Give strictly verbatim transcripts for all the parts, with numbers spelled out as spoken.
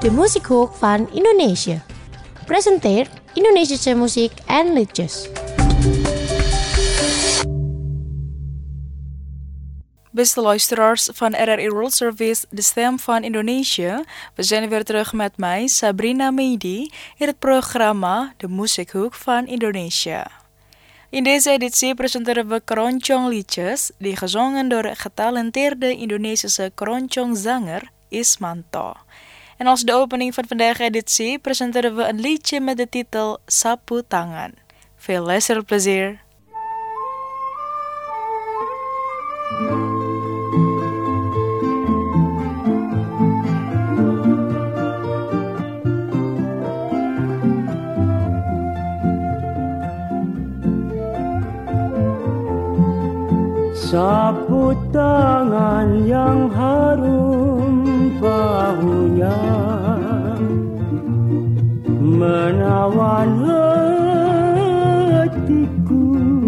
de Musikhoek van Indonesië. Presenteert Indonesische muziek en liedjes. Beste luisteraars van R R I World Service, de stem van Indonesië. We zijn weer terug met mij, Sabrina Meidi, in het programma De Musikhoek van Indonesië. In deze editie presenteren we keroncong liedjes, die gezongen door getalenteerde Indonesische keroncongzanger Ismanto. En als de opening van vandaag editie presenteren we een liedje met de titel Sapu Tangan. Veel luisterplezier! Sapu tangan yang harum bahunya, menawan hatiku.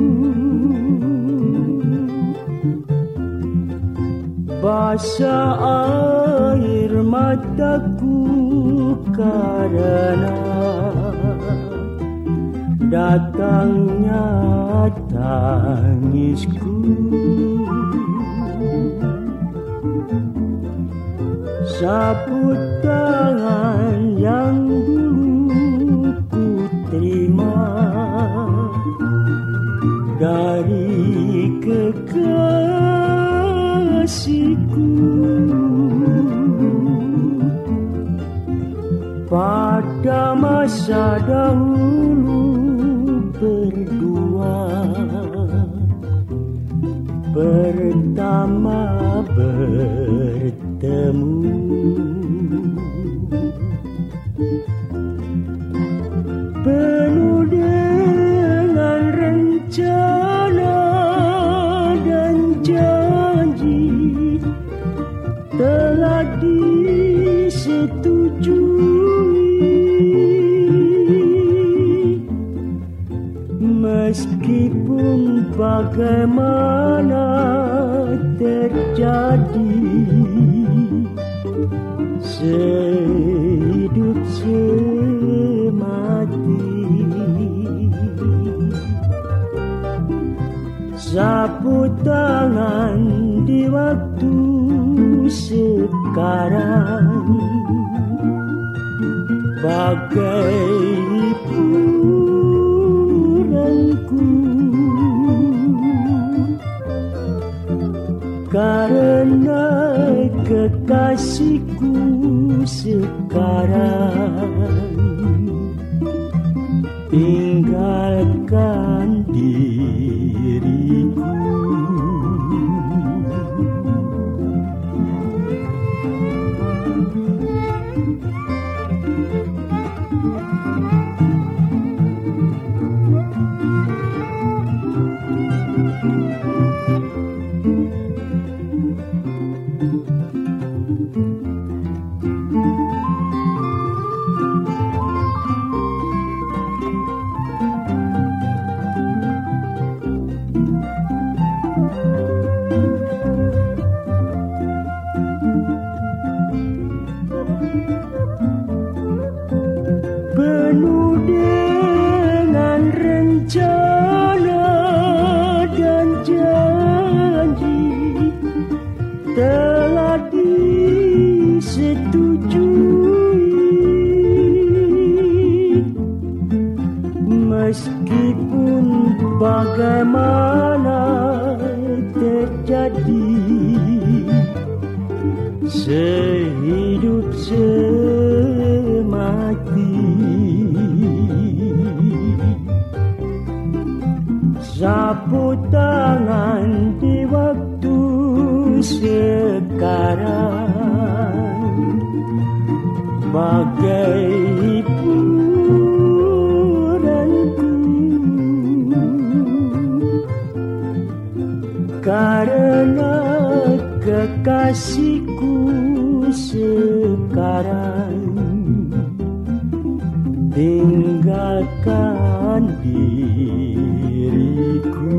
Basah air mataku karena datangnya tangisku. Sapu tangan yang dulu ku terima dari kekasihku, pada masa dahulu berdua pertama bertemu. Penuh dengan rencana dan janji telah disetujui, meskipun bagaimana terjadi, sehidup semati. Sapu tangan di waktu sekarang bagai hiburanku, karena kekasihku sekarang tinggalkan diriku. Penuh dengan rencana dan janji telah disetujui, meskipun bagaimana terjadi, sehidup semati. Sapu tangan di waktu sekarang bagai hiburanku, karena kekasihku sekarang tinggalkan diriku.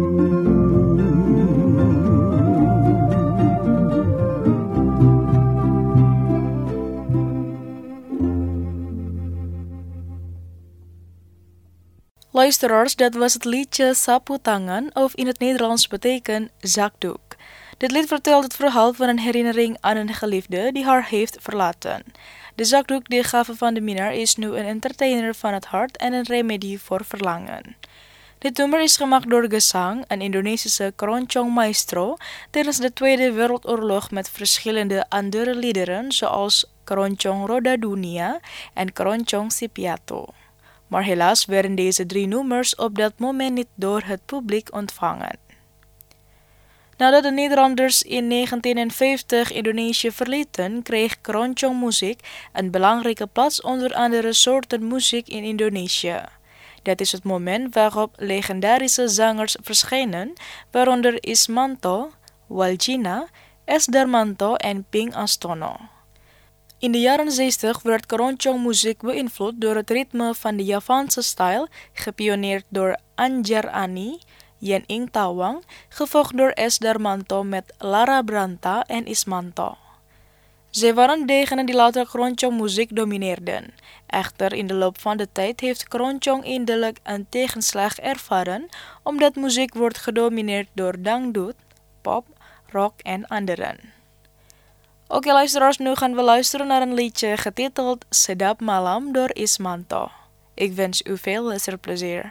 Luisteraars, dat was het liedje Sapu Tangan, of in het Nederlands betekent zakdoek. Dit lied vertelt het verhaal van een herinnering aan een geliefde die haar heeft verlaten. De zakdoek die gave van de minnaar is nu een entertainer van het hart en een remedie voor verlangen. Dit nummer is gemaakt door Gesang, een Indonesische keroncong maestro, tijdens de Tweede Wereldoorlog met verschillende andere liederen zoals Keroncong Roda Dunia en Keroncong Si Piatu. Maar helaas werden deze drie nummers op dat moment niet door het publiek ontvangen. Nadat de Nederlanders in negentien vijftig Indonesië verlieten, kreeg keroncong muziek een belangrijke plaats onder andere soorten muziek in Indonesië. Dat is het moment waarop legendarische zangers verschenen, waaronder Ismanto, Waljina, S. Darmanto en Ping Astono. In de jaren zestig werd keroncong muziek beïnvloed door het ritme van de Javaanse stijl, gepioneerd door Anjar Ani, Yen Ing Tawang, gevolgd door S. Darmanto met Lara Branta en Ismanto. Zij waren degenen die later keroncong muziek domineerden. Echter, in de loop van de tijd heeft keroncong eindelijk een tegenslag ervaren, omdat muziek wordt gedomineerd door dangdut, pop, rock en anderen. Oké luisteraars, nu gaan we luisteren naar een liedje getiteld Sedap Malam door Ismanto. Ik wens u veel luisterplezier.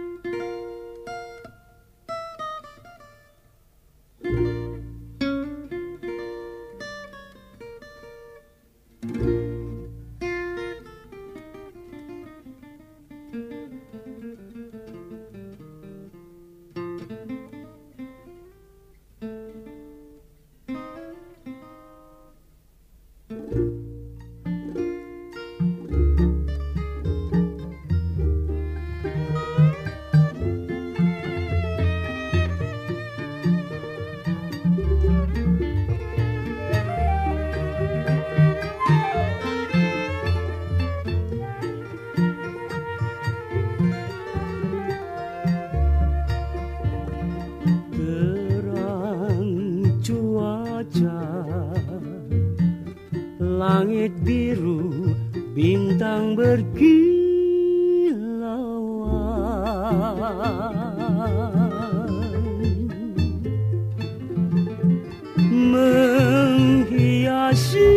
Langit biru, bintang berkilauan menghiasi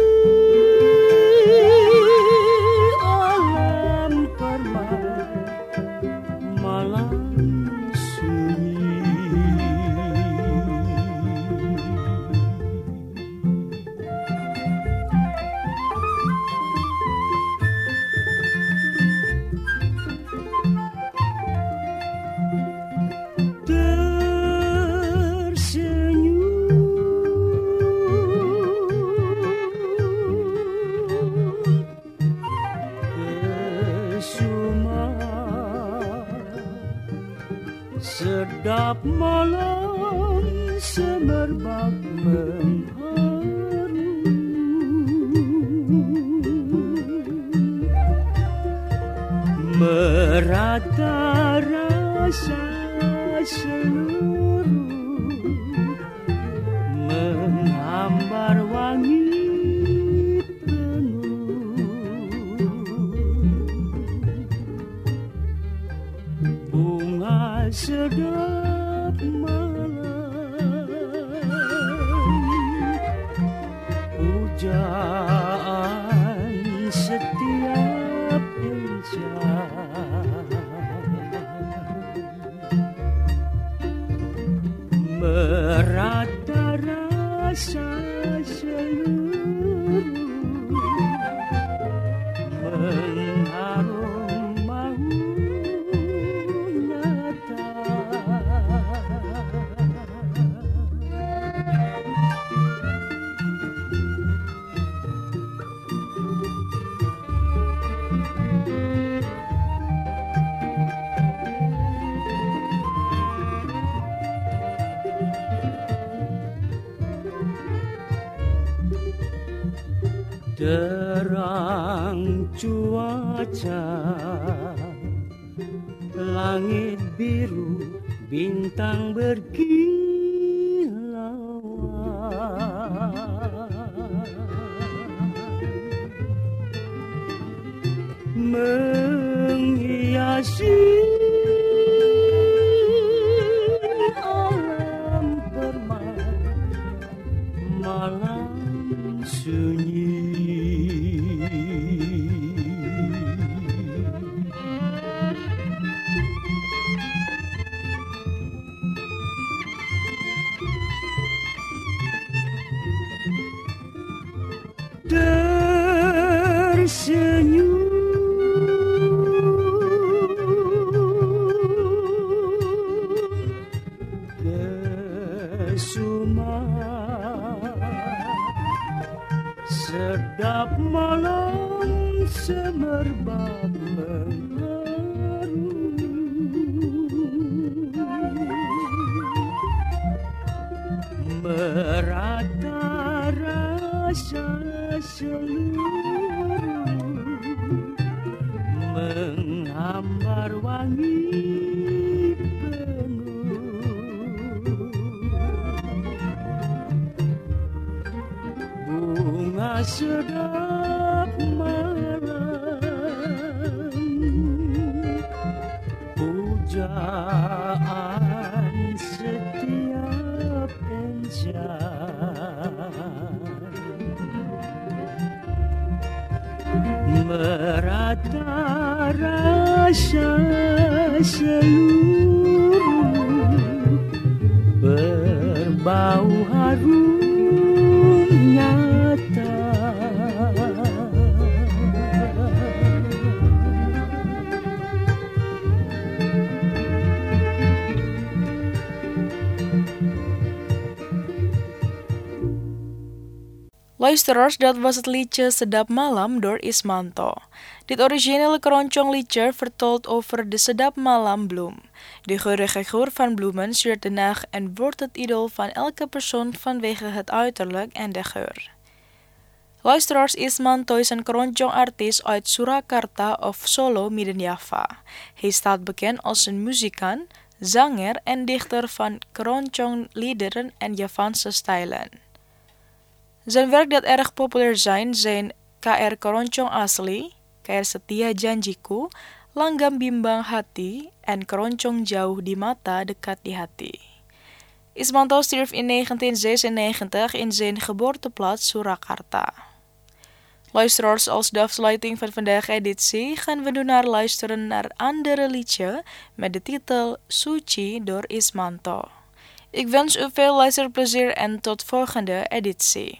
alam permai malam sunyi. Sedap malam semerbak mengharu, merata rasa seluruh, menghambar wangi penuh, bunga sedap malam, pujaan setiap insan, merata rasa seluruh, mengharum mahu nyata. Terang cuaca, langit biru, bintang berkilauan menghiasi dalam sunyi. Tersenyum kesuma, sedap malam semerbak mengharu, merata rasa seluruh, menghambar wangi penuh, bunga sedap malam, pujaan setiap insan, merata rasa seluruh, berbau harum nyata. Luisteraars, dat was het liedje Sedap Malam door Ismanto. Dit originele keroncong-liedje vertelt over de sedap malam bloem. De geurige geur van bloemen siert de nacht en wordt het idool van elke persoon vanwege het uiterlijk en de geur. Luisteraars, Ismanto is een keroncong-artiest uit Surakarta of Solo, Midden-Java. Hij staat bekend als een muzikant, zanger en dichter van keroncong-liederen en Javaanse stijlen. Zijn werk dat erg populair zijn zijn K R Keroncong Asli, K R Setia Janjiku, Langgam Bimbang Hati, en Keroncong Jauh di Mata Dekat di Hati. Ismanto stierf in negentien zesennegentig in zijn geboorteplaats Surakarta. Luisteraars, als de afsluiting van vandaag editie gaan we nu naar luisteren naar andere liedje met de titel Suci door Ismanto. Ik wens u veel luisterplezier en tot volgende editie.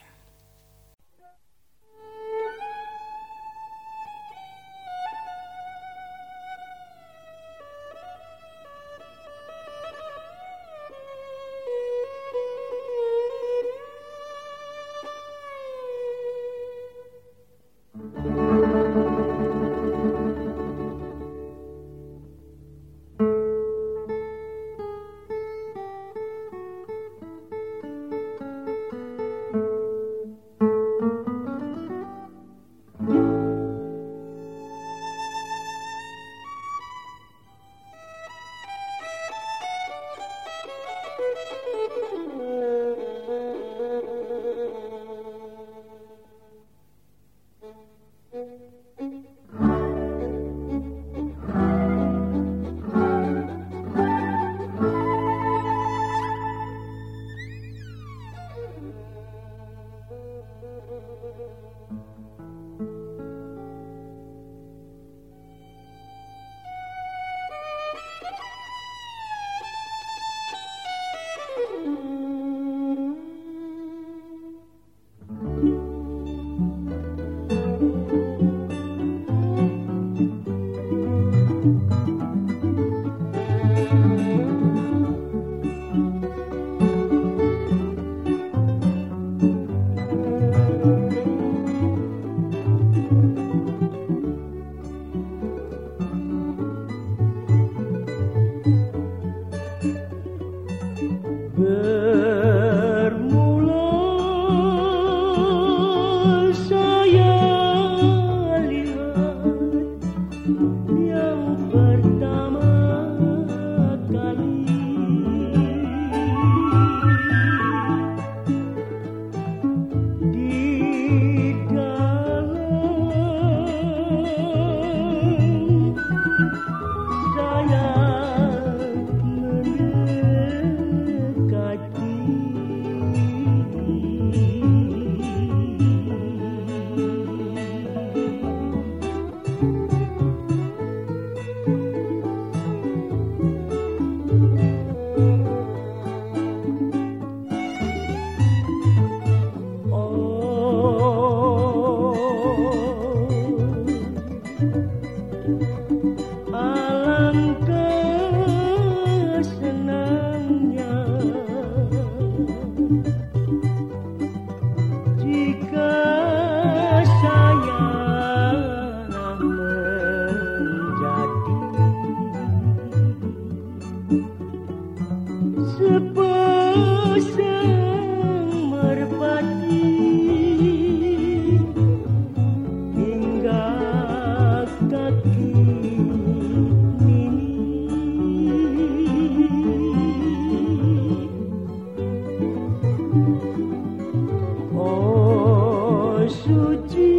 suci